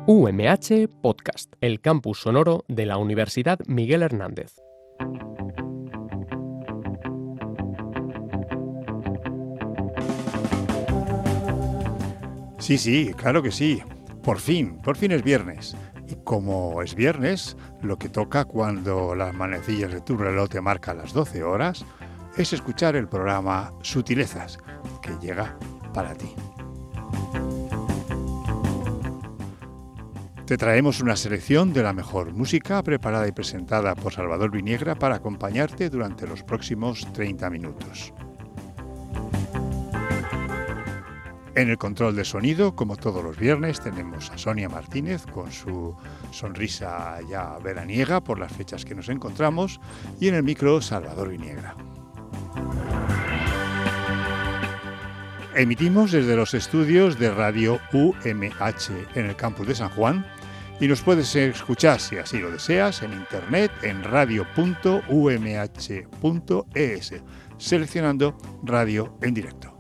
UMH Podcast, el campus sonoro de la Universidad Miguel Hernández. Sí, claro que sí. Por fin es viernes. Y como es viernes, lo que toca cuando las manecillas de tu reloj te marcan las 12 horas es escuchar el programa Sutilezas, que llega para ti. Te traemos una selección de la mejor música preparada y presentada por Salvador Viniegra para acompañarte durante los próximos 30 minutos. En el control de sonido, como todos los viernes, tenemos a Sonia Martínez con su sonrisa ya veraniega por las fechas que nos encontramos, y en el micro Salvador Viniegra. Emitimos desde los estudios de Radio UMH en el campus de San Juan y nos puedes escuchar, si así lo deseas, en internet en radio.umh.es, seleccionando Radio en Directo.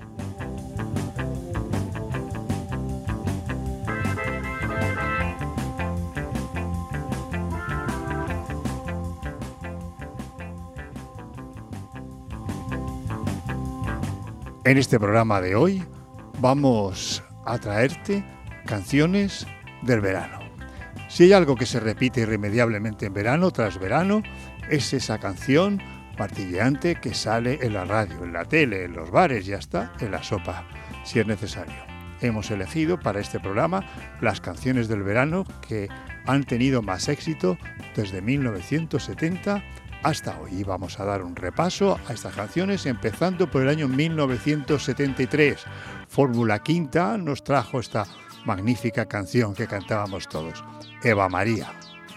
En este programa de hoy vamos a traerte canciones del verano. Si hay algo que se repite irremediablemente en verano tras verano, es esa canción martilleante que sale en la radio, en la tele, en los bares y hasta en la sopa, si es necesario. Hemos elegido para este programa las canciones del verano que han tenido más éxito desde 1970 hasta hoy. Vamos a dar un repaso a estas canciones, empezando por el año 1973. Fórmula Quinta nos trajo esta magnífica canción que cantábamos todos, Eva María.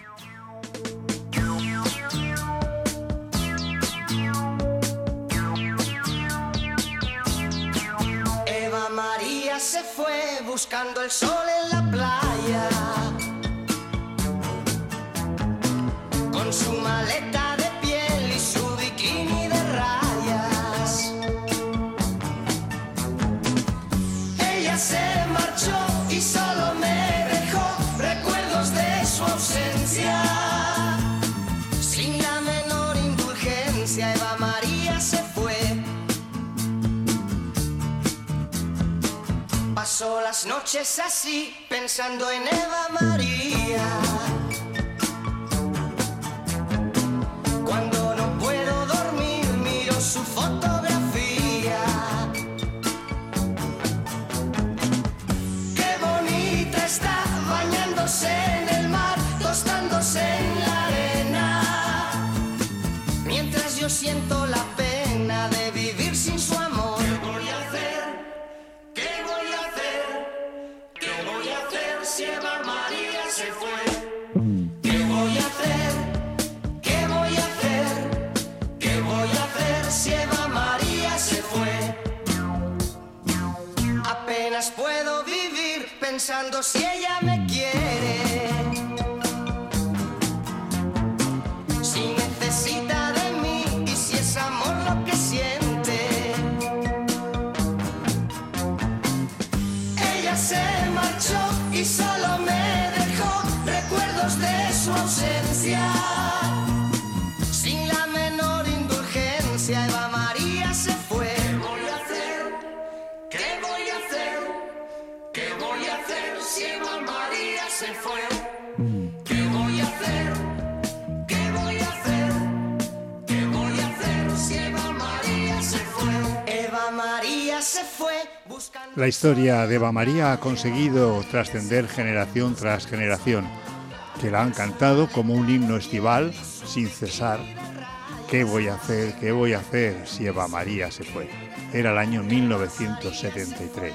Eva María se fue buscando el sol en la playa, con su maleta se marchó y solo me dejó recuerdos de su ausencia. Sin la menor indulgencia, Eva María se fue. Pasó las noches así, pensando en Eva María. Cuando no puedo dormir, miro su fotografía. Está bañándose en el mar, tostándose en la arena, mientras yo siento la pena de vivir sin su amor. ¿Qué voy a hacer? ¿Qué voy a hacer? ¿Qué voy a hacer si Eva María se fue? ¿Qué voy a hacer? ¿Qué voy a hacer? ¿Qué voy a hacer si Eva María se fue? Apenas puedo vivir pensando si ella me quiere, si necesita de mí y si es amor lo que siente. Ella se marchó y solo me dejó recuerdos de su ausencia. Sin la menor indulgencia, Eva María se fue. ¿Qué voy a hacer? ¿Qué voy a hacer? ¿Qué voy a hacer si Eva María se fue? ¿Qué voy a hacer? ¿Qué voy a hacer? ¿Qué voy a hacer si Eva María se fue? Eva María se fue buscando... La historia de Eva María ha conseguido trascender generación tras generación, que la han cantado como un himno estival sin cesar. ¿Qué voy a hacer? ¿Qué voy a hacer si Eva María se fue? Era el año 1973.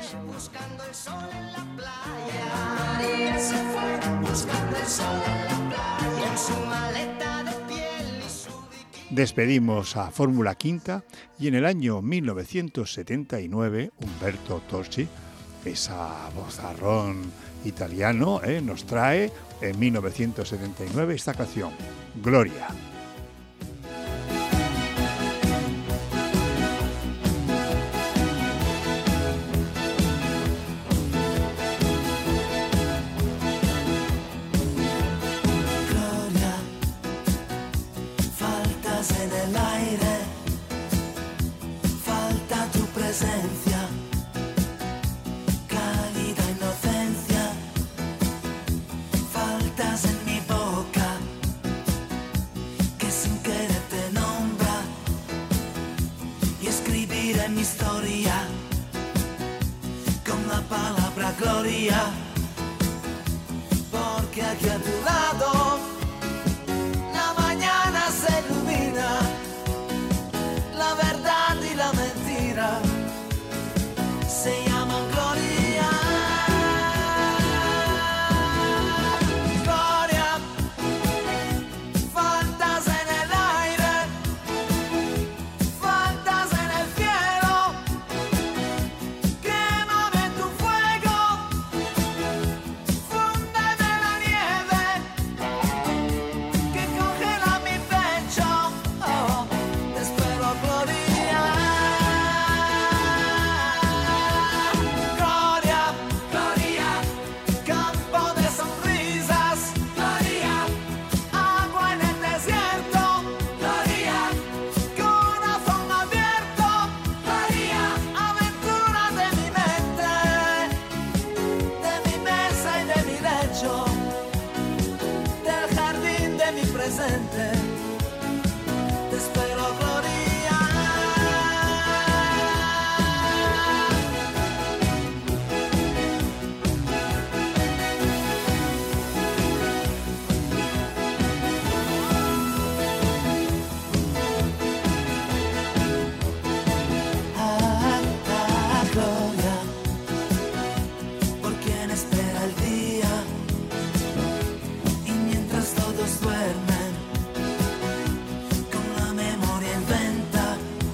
Despedimos a Fórmula Quinta y en el año 1979 Umberto Tocci, esa vozarrón italiano, nos trae en 1979 esta canción, Gloria. historia con la palabra gloria, porque aquí a tu lado la mañana se ilumina, la verdad y la mentira se llaman gloria. Gloria, faltas en el aire, faltas en el cielo, quémame tu fuego, fúndeme la nieve que congela mi pecho. Oh, te espero, gloria. Gloria, gloria, campo de sonrisas, gloria, agua en el desierto, gloria, corazón abierto, gloria, aventuras de mi mente, de mi mesa y de mi lecho, del jardín de mi presente. Te espero, gloria. Gloria, por quien espera el día y mientras todos duermen, con la memoria inventa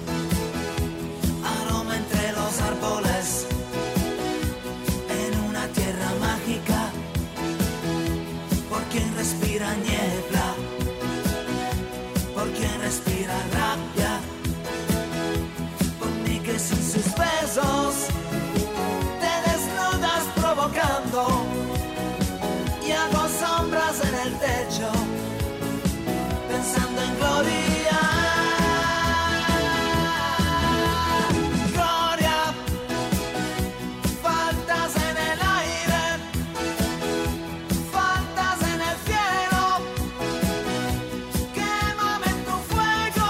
aroma entre los árboles, en una tierra mágica, por quien respira niebla, por quien respira rabia, por mí que sin sus besos te desnudas provocando y hago sombras en el techo pensando en gloria. Gloria, faltas en el aire, faltas en el cielo, quémame en tu fuego,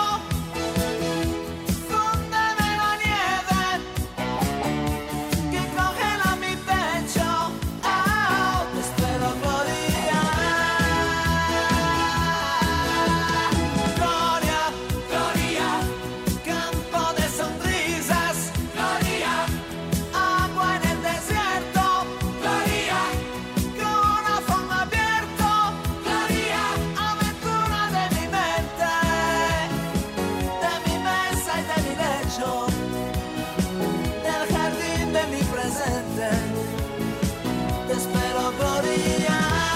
fúndeme la nieve que congela mi pecho. Oh, te espero, gloria. Gloria, gloria, campo de sonrisas, gloria, agua en el desierto, gloria, corazón abierto, gloria, aventura de mi mente, de mi mesa y de mi lecho, del jardín de mi presente. Te espero, gloria.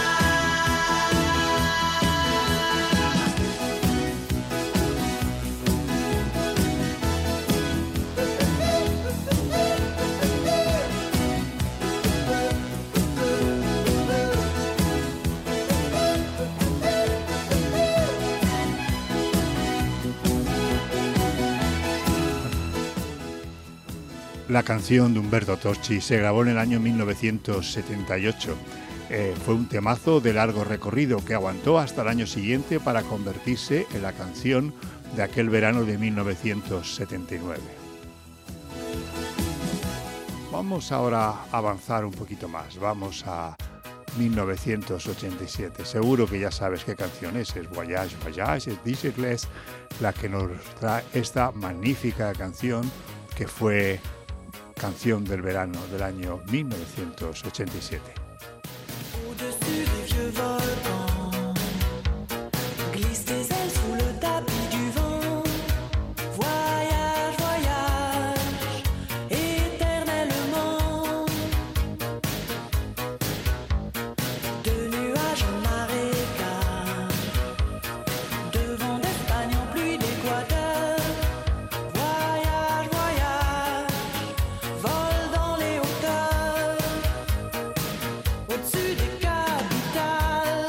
La canción de Umberto Tocci se grabó en el año 1978. Fue un temazo de largo recorrido que aguantó hasta el año siguiente para convertirse en la canción de aquel verano de 1979. Vamos ahora a avanzar un poquito más. Vamos a 1987. Seguro que ya sabes qué canción es. Es Voyage, Voyage, es Dizzy la que nos trae esta magnífica canción que fue canción del verano del año 1987. Au-dessus des vieux volcans, glisse des ailes sous le tapis du vent. Voyage, voyage, éternellement. De nuages en marécage, de vent d'Espagne en pluie d'Équateur. Voyage, voyage, vol dans les hauteurs. Au-dessus des capitales,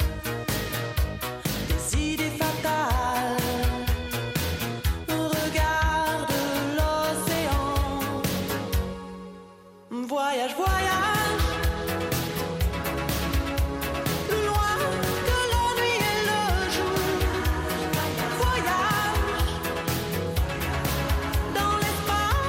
des idées fatales. Regarde l'océan. Voyage, voyage, loin de la nuit et le jour. Voyage dans l'espace.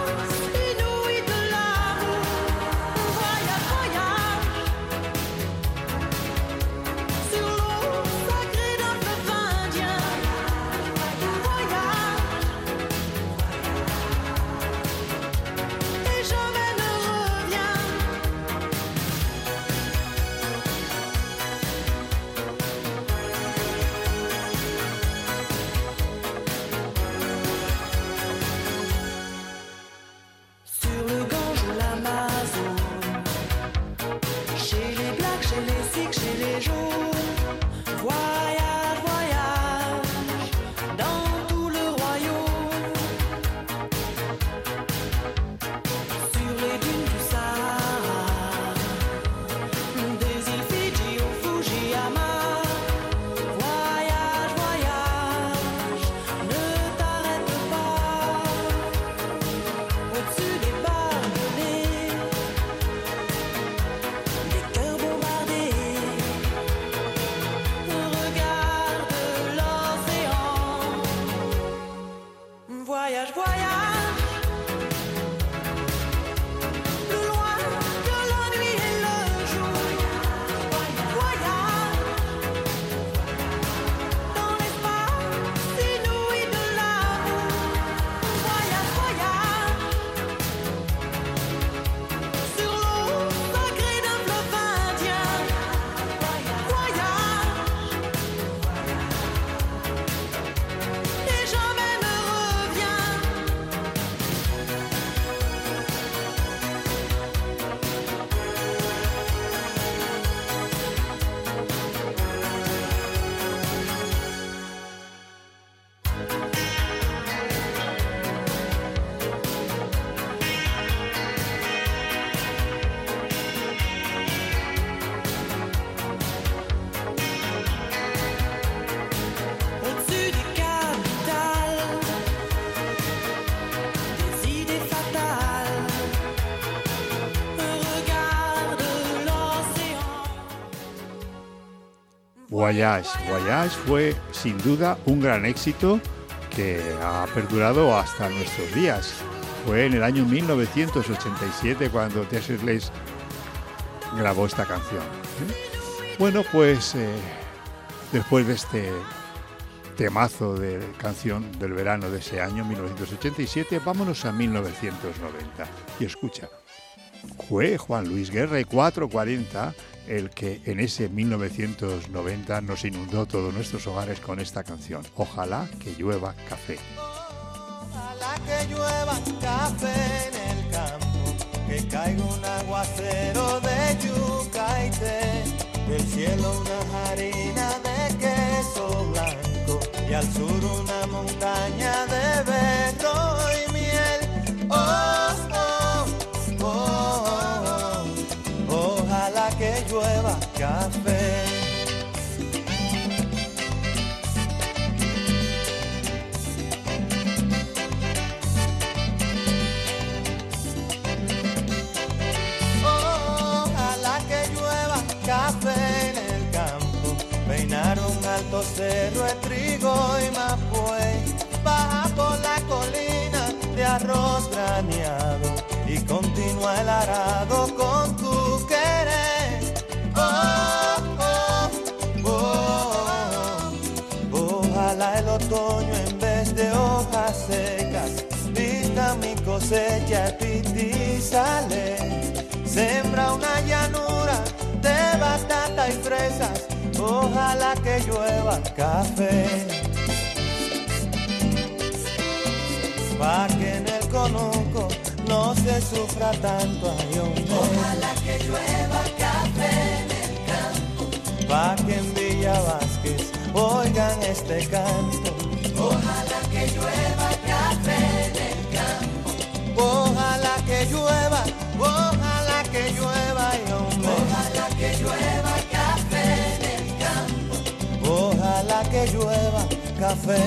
Voyage. Voyage fue sin duda un gran éxito que ha perdurado hasta nuestros días. Fue en el año 1987 cuando T.S. Eliot grabó esta canción. Bueno, pues después de este temazo de canción del verano de ese año 1987, vámonos a 1990. Y escucha, fue Juan Luis Guerra y 440 el que en ese 1990 nos inundó todos nuestros hogares con esta canción. Ojalá que llueva café. Ojalá que llueva café en el campo, que caiga un aguacero de yuca y té, del cielo una harina de queso blanco y al sur una montaña de berro y miel. Oh, oh, oh, oh, ojalá que llueva café. Café en el campo, peinar un alto cerro de trigo y mapuey, baja por la colina de arroz graneado y continúa el arado con tu querer. Oh, oh, oh, oh, ojalá el otoño en vez de hojas secas vista mi cosecha y sale, sembra una llanura de batata y fresas, ojalá que llueva café, pa' que en el conuco no se sufra tanto, ay, hombre. Ojalá que llueva café en el campo, Pa' que en Villa Vázquez oigan este canto. ojalá que llueva café en el campo, Ojalá que llueva, ay, hombre. ojalá que llueva café en el campo, Ojalá que llueva café.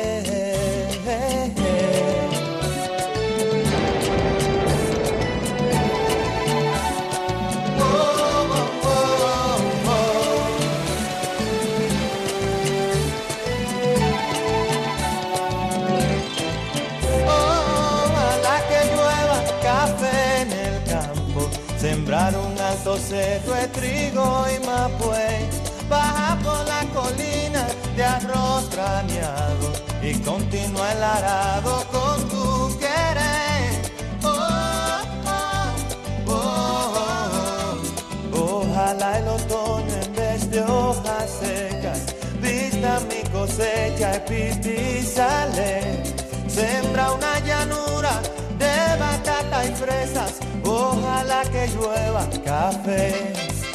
Ojalá que llueva café en el campo, sembrar un alto cerro de trigo y mapuey, baja por la colina de arroz graneado y continúa el arado con tu querer. Oh, oh, oh, oh. Ojalá el otoño en vez de hojas secas vista mi cosecha y sale, sembra una llanura de batata y fresas, ojalá que llueva café,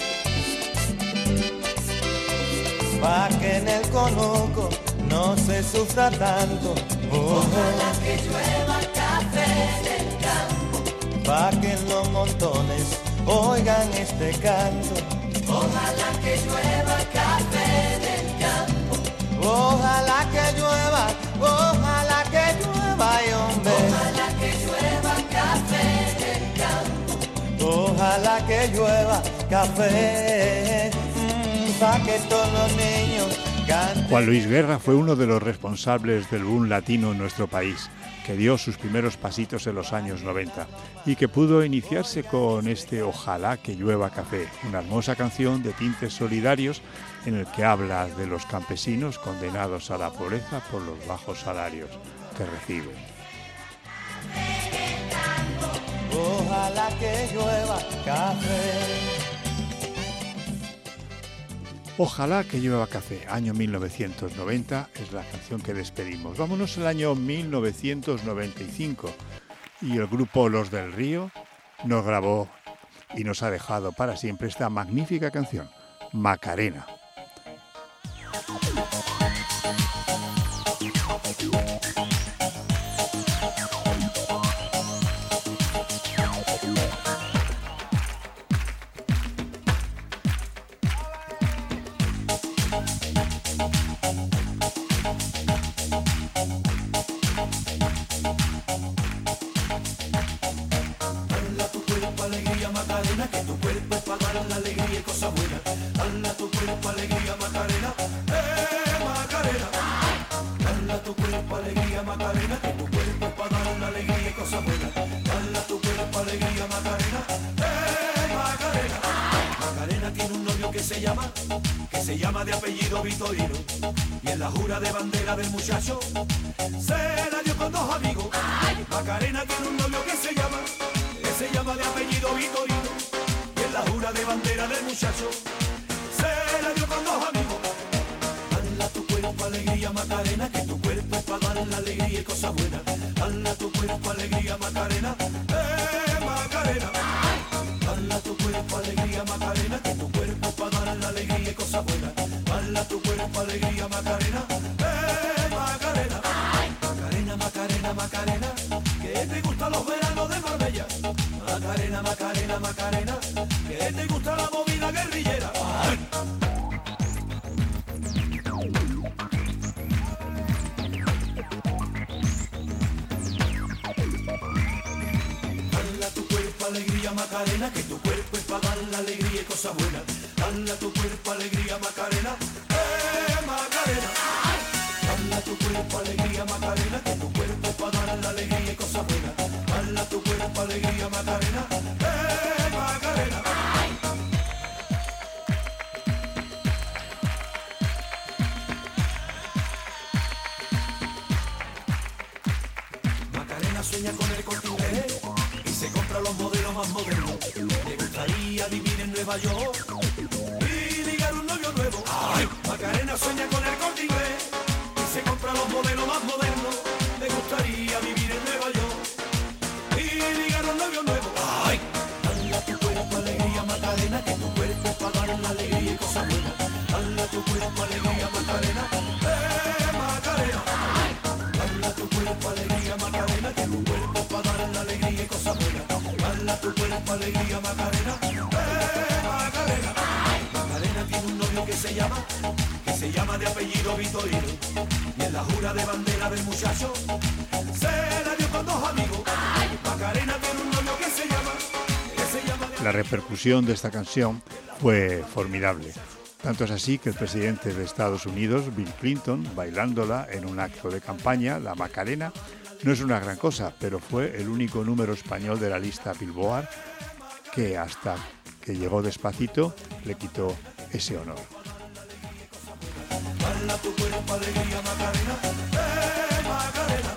pa' que en el conuco no se sufra tanto. ojalá que llueva café en el campo, Pa' que en los montones oigan este canto. ojalá que llueva café en el campo, Ojalá que llueva, ay, hombre. ojalá que llueva café en el campo, Ojalá que llueva café, pa' que todos los niños canten. Juan Luis Guerra fue uno de los responsables del boom latino en nuestro país, que dio sus primeros pasitos en los años 90 y que pudo iniciarse con este Ojalá que llueva café, una hermosa canción de tintes solidarios en el que habla de los campesinos condenados a la pobreza por los bajos salarios que reciben. Ojalá que llueva café. Ojalá que llueva café, año 1990, es la canción que despedimos. Vámonos al año 1995 y el grupo Los del Río nos grabó y nos ha dejado para siempre esta magnífica canción, Macarena. Macarena, que tu cuerpo es para dar la alegría y cosas buenas. Dala tu cuerpo alegría, Macarena, que se llama de apellido Vitorino. Y en la jura de bandera del muchacho se la dio con dos amigos. Macarena tiene un novio que se llama de apellido Vitorino. Y en la jura de bandera del muchacho se la dio con dos amigos. Dale a tu cuerpo alegría Macarena, que tu cuerpo es para dar la alegría y cosas buenas. Dale a tu cuerpo alegría Macarena, Macarena. Dale a tu cuerpo alegría Macarena, que tu cuerpo es para dar la alegría y cosas buenas. Dale a tu cuerpo alegría Macarena, Macarena. Macarena, Macarena, Macarena, que te gustan los veranos de Marbella. Macarena, Macarena, Macarena, que te gusta la movida guerrillera. Alegría Macarena, que tu cuerpo es para dar la alegría y cosas buenas. Dale a tu cuerpo alegría Macarena, Macarena. Dale a tu cuerpo alegría Macarena, que tu cuerpo es para dar la alegría y cosas buenas. Dale a tu cuerpo alegría Macarena, Macarena. Macarena sueña con el Corte Inglés y se compra los modelos más modernos. Le gustaría vivir en Nueva York y ligar un novio nuevo. Macarena sueña con el Corte Inglés y se compra los modelos más modernos. Le gustaría vivir en Nueva York y ligar un novio nuevo. Dale a tu cuerpo alegría Macarena, que tu cuerpo es para dar la alegría y cosas buenas. Dale a tu cuerpo alegría Macarena, Macarena. Dale a tu cuerpo alegría Macarena, que tu cuerpo es para dar la alegría y cosas buenas. Dale a tu cuerpo alegría Macarena, Macarena. Macarena tiene un novio que se llama de apellido Vitorino. Y en la jura de bandera del muchacho se la dio con dos amigos. Macarena tiene un novio que se llama La repercusión de esta canción fue formidable. Tanto es así que el presidente de Estados Unidos, Bill Clinton, bailándola en un acto de campaña, la Macarena, no es una gran cosa, pero fue el único número español de la lista Billboard que hasta que llegó Despacito le quitó ese honor. Dale a tu cuerpo alegría Macarena, Macarena.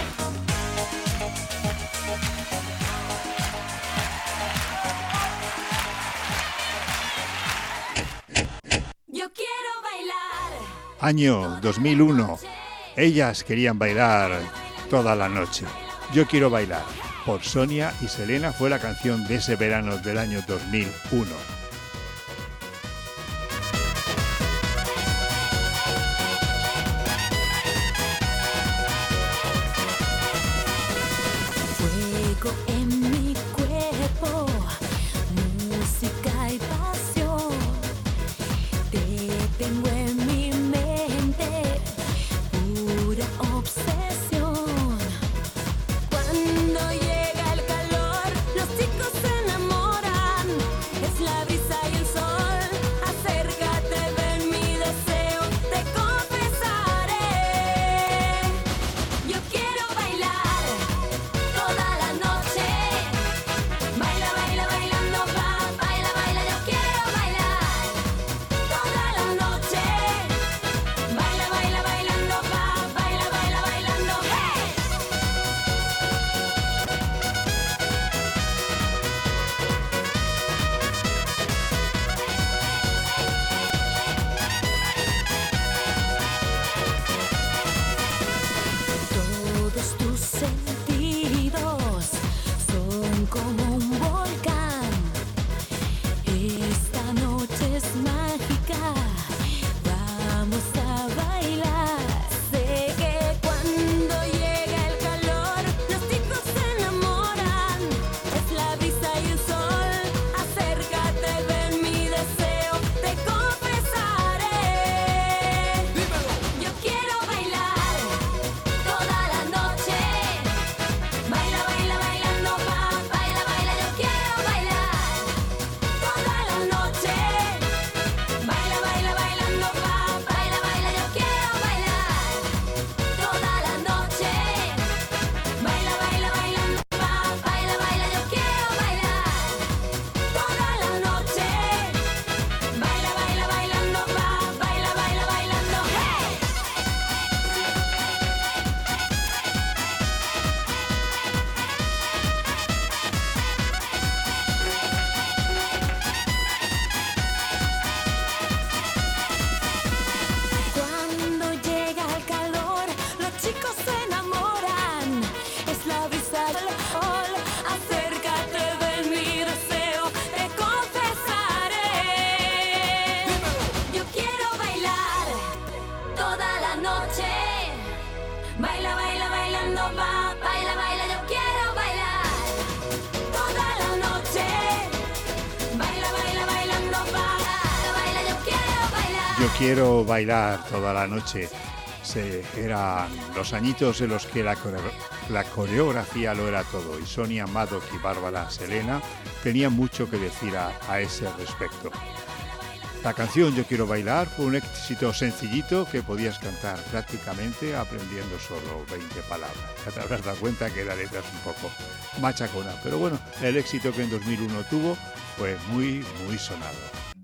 Yo quiero bailar. Año 2001. Ellas querían bailar toda la noche. Yo quiero bailar. Por Sonia y Selena fue la canción de ese verano del año 2001. Fuego en mi cuerpo, música y pasión. Te tengo en mi mente, pura obsesión. Cuando llega el calor, los chicos se enamoran. Es la brisa Yo quiero bailar toda la noche. Eran los añitos en los que la coreografía lo era todo, y Sonia Madoc y Bárbara Selena tenían mucho que decir a ese respecto. La canción Yo quiero bailar fue un éxito sencillito que podías cantar prácticamente aprendiendo solo 20 palabras. Ya te habrás dado cuenta que la letra es un poco machacona, pero bueno, el éxito que en 2001 tuvo fue muy, muy sonado.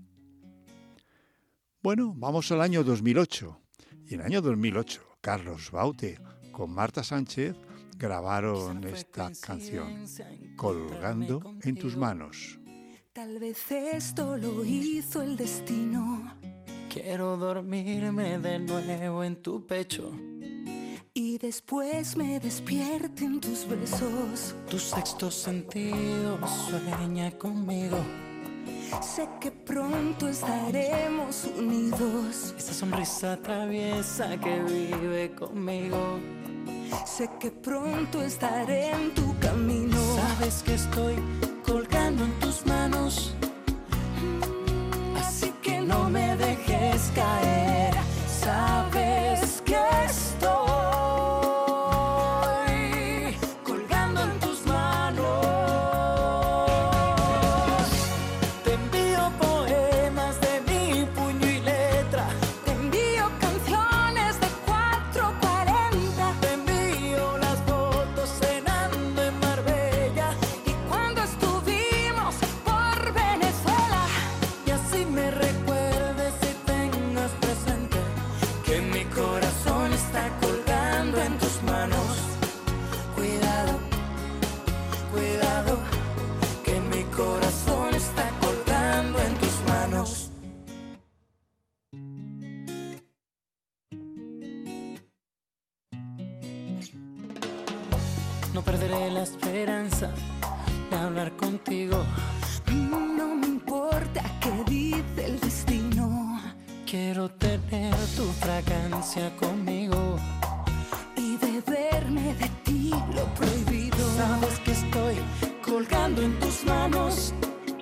Bueno, vamos al año 2008. Y en el año 2008, Carlos Baute con Marta Sánchez grabaron esta canción, Colgando en tus manos. Tal vez esto lo hizo el destino. Quiero dormirme de nuevo en tu pecho. Y después me despierte en tus besos. Tu sexto sentido sueña conmigo. Sé que pronto estaremos unidos. Esa sonrisa traviesa que vive conmigo. Sé que pronto estaré en tu camino. Sabes que estoy colgando en tus manos. Así que no me dejes caer. Sabes que estoy colgando en tus manos. Te envío poemas de mi puño y letra. Te envío canciones de 440. Te envío las fotos cenando en Marbella. Y cuando estuvimos por Venezuela. Y así me recuerdes y tengas presente que mi corazón está colgando en tus manos. Cuidado, cuidado, Que mi corazón está colgando en tus manos. No perderé la esperanza de hablar contigo. no me importa qué dice el destino. Quiero tener tu fragancia conmigo. Y beberme de ti lo prohibido. Sabes que estoy colgando en tus manos.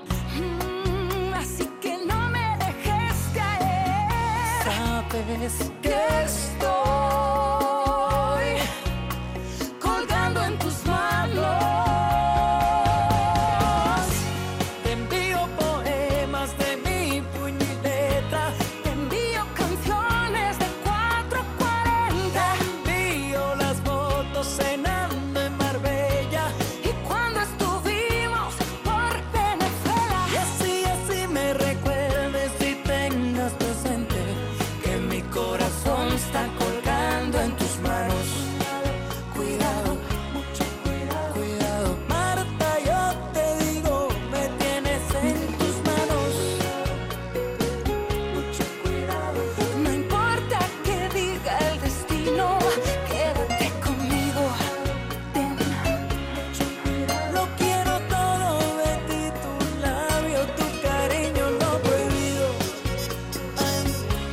Así que no me dejes caer. Sabes Que estoy colgando en tus manos. te envío poemas de mi puño y letra. Te envío canciones de 440. Te envío las fotos cenando en Marbella. Y cuando estuvimos por Venezuela. Y así me recuerdes y tengas presente que mi corazón está colgando en tus manos. Cuidado, Mucho cuidado, cuidado. Marta, yo te digo, me tienes en tus manos. Mucho cuidado. no importa qué diga el destino. Quédate conmigo. Ven. Lo quiero todo de ti, tu labio, tu cariño, lo prohibido. Ay.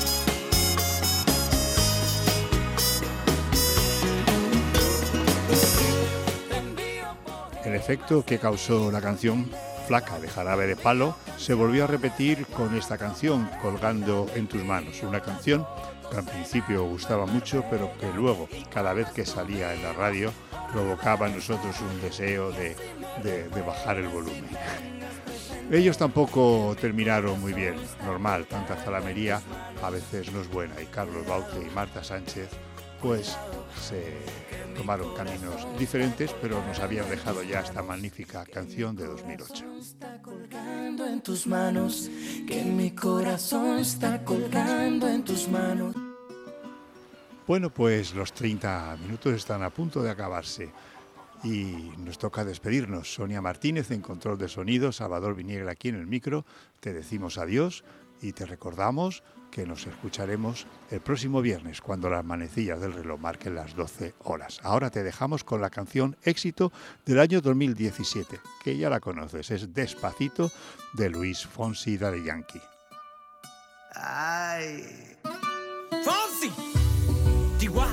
Te envío poemas. El efecto que causó la canción Flaca de Jarabe de Palo se volvió a repetir con esta canción, Colgando en tus manos. Una canción que al principio gustaba mucho, pero que luego, cada vez que salía en la radio, provocaba en nosotros un deseo de bajar el volumen. Ellos tampoco terminaron muy bien. Normal, tanta zalamería a veces no es buena. Y Carlos Baute y Marta Sánchez, pues se tomaron caminos diferentes, pero nos habían dejado ya esta magnífica canción de 2008. Está colgando en tus manos, que mi corazón está colgando en tus manos. Bueno, pues los 30 minutos están a punto de acabarse y nos toca despedirnos. Sonia Martínez en control de sonido, Salvador Viniegra aquí en el micro. Te decimos adiós y te recordamos que nos escucharemos el próximo viernes cuando las manecillas del reloj marquen las 12 horas. Ahora te dejamos con la canción éxito del año 2017, que ya la conoces, es Despacito de Luis Fonsi y Daddy Yankee. Ay. Fonsi. Chihuahua.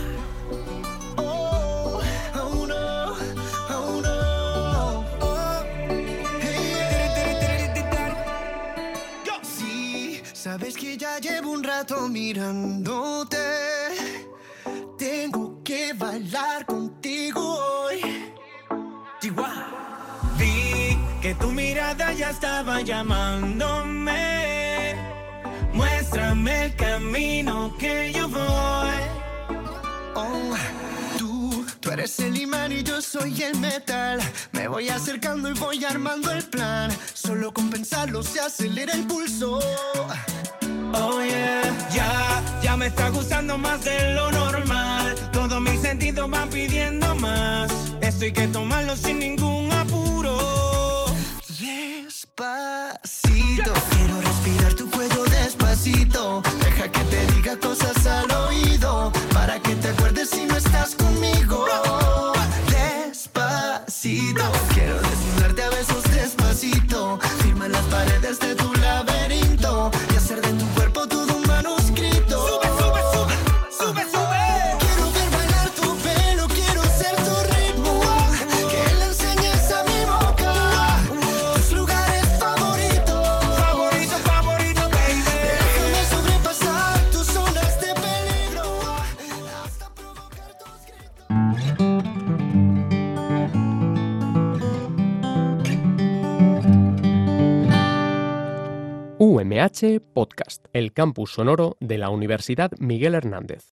Oh, oh no, oh no. Oh. Hey. Sí, Sabes que ya llevo un rato mirándote. Tengo que bailar contigo hoy. Chihuahua. Vi que tu mirada ya estaba llamándome. Muéstrame el camino que yo voy. Oh, tú eres el imán y yo soy el metal. Me voy acercando y voy armando el plan. Solo con pensarlo se acelera el pulso. Oh yeah, ya me está gustando más de lo normal. Todos mis sentidos van pidiendo más. Esto hay que tomarlo sin ningún apuro. Despacito, quiero respirar tu cuello despacito. Deja que te diga cosas al oído, para que te acuerdes si no estás conmigo. Despacito, quiero desnudarte a besos despacito. Firma las paredes de tu laberinto y hacer de tu cuerpo todo un manuscrito. Sube, sube, sube, sube, sube. Quiero ver bailar tu pelo, quiero ser tu ritmo. Que le enseñes a mi boca tus lugares favoritos. Favorito, favorito, baby. Déjame sobrepasar tus zonas de peligro hasta provocar tus gritos. UMH Podcast, el campus sonoro de la Universidad Miguel Hernández.